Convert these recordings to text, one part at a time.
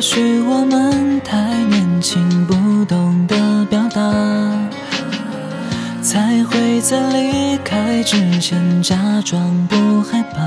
许我们太年轻，不懂得表达，才会在离开之前假装不害怕。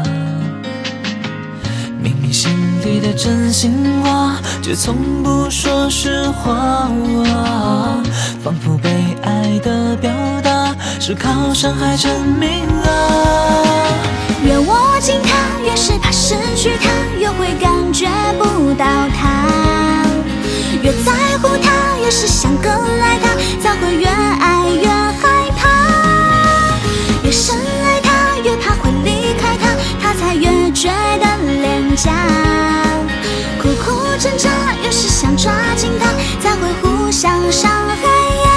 明明心里的真心话，却从不说实话，仿佛被爱的表达是靠伤害证明啊。 越握紧他，越是怕失去他，越会感觉不到他。越在乎他，越是想更爱他，才会越爱越害怕。越深爱他，越怕会离开他，他才越觉得廉价。苦苦挣扎，越是想抓紧他，才会互相伤害呀。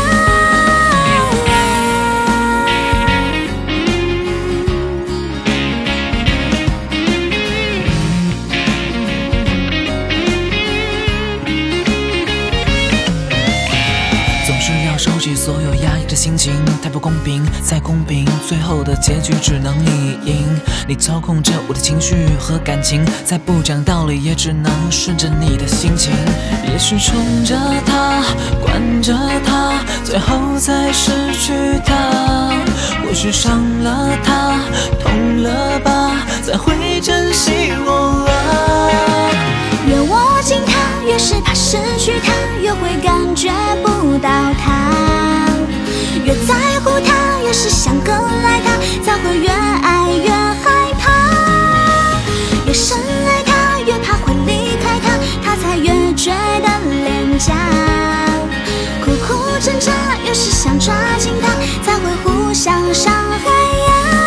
收集所有压抑的心情，太不公平，再公平，最后的结局只能你赢。你操控着我的情绪和感情，再不讲道理也只能顺着你的心情。也许宠着他，惯着他，最后才失去他。或许伤了他，痛了吧，才会珍惜我啊。 越握紧他，越是怕失去他，越会感觉不到他。越在乎他，越是想更爱他，才会越爱越害怕。越深爱他，越怕会离开他，他才越觉得廉价。苦苦挣扎，越是想抓紧他，才会互相伤害呀。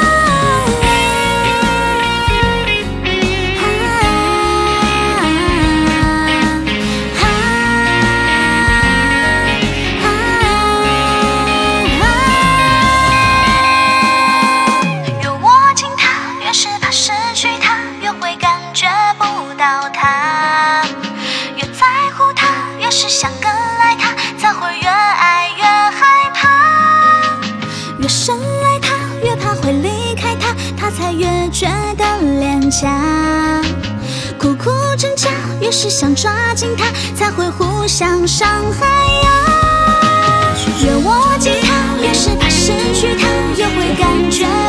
越深爱他，越怕会离开他，他才越觉得廉价。苦苦挣扎，越是想抓紧他，才会互相伤害呀。越握紧他，越是怕失去他，越会感觉